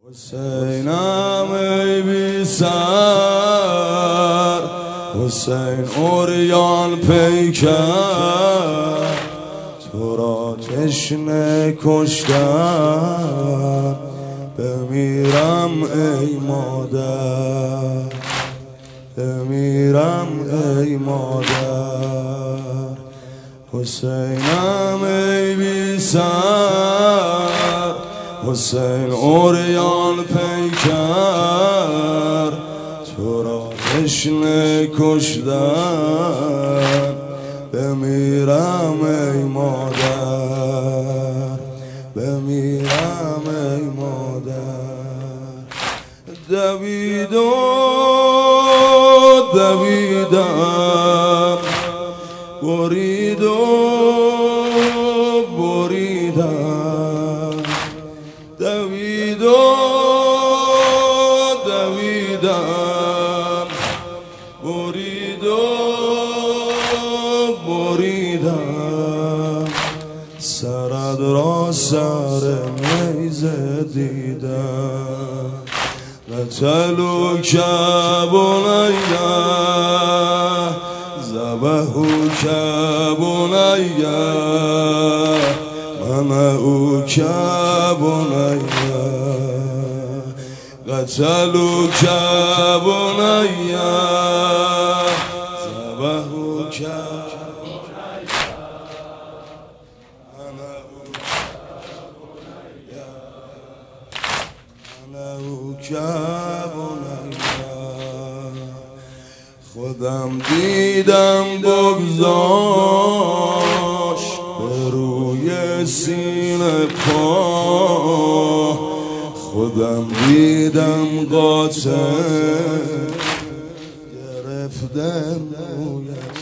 حسینم ای بی سر، حسین عریان پیکر، تو را تشنه کشتن، بمیرم ای مادر، بمیرم ای مادر. حسینم ای بی سر، حسین عریان پیکر، تو را تشنه کشتن، بمیرم ای مادر، بمیرم ای مادر. دویدم برید و بریدم، دویدم برید و بریدم، سرد را سر نیزه دیدم. قتلوک بنیه ذبحوک بنیه منعوک بنیه، قتلوک بنیه ذبحوک منعوک بنیه. خودم دیدم بگذاش به روی سینه پا، خودم دیدم قاتل گرفتم رویش.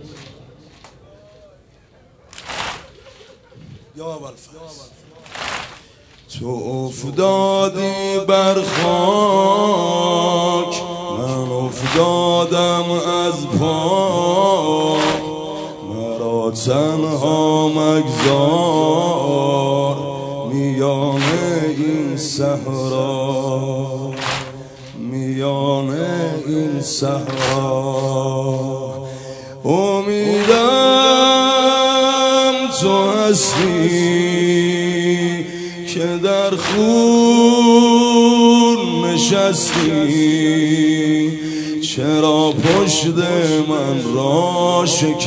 تو افتادی بر خاک، من افتادم از پا، مرا تنها مگذار میان این صحرا، میان این صحرا. امیدم تو هستی که در خون نشستی، چرا پشت من را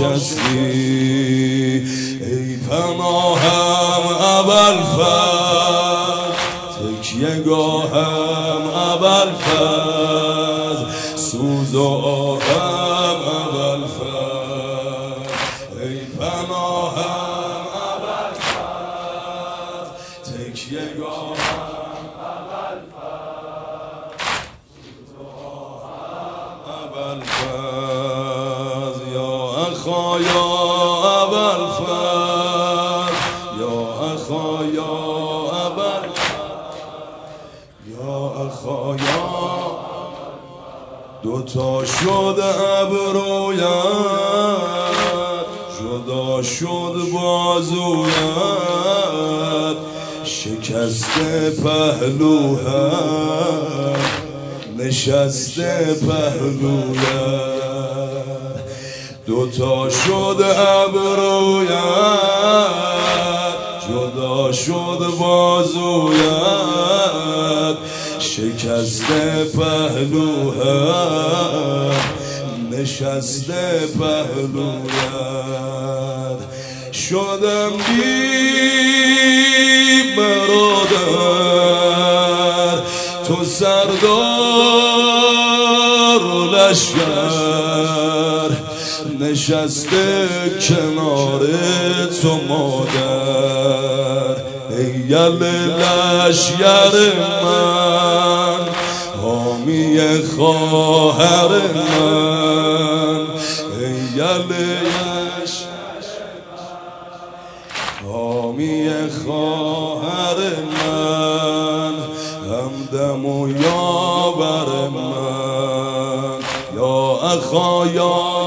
شکستی؟ ای پناهم ابوالفضل، تکیه گاهم ابوالفضل، سوز و آهم ابوالفضل. ای پناهم ابوالفضل، تکیه گاهم ابوالفضل، سوز و آهم ابوالفضل. یا اخا یا ابوالفضل، یا اخا یا ابوالفضل، یا اخا یا. دوتا شد ابرویت، جدا شد بازویت، شکسته پهلویت، نشسته پهلویت. دوتا شد ابرویت، جدا شد بازویت، شکسته پهلویت، نشسته پهلویت. شدم بی برادر، تو سردار و لشکر، نشسته کنار تو مادر. ای لشکر من، حامی خواهر من، ای حامی خواهر من، همدم و یاور من. یا اخا یا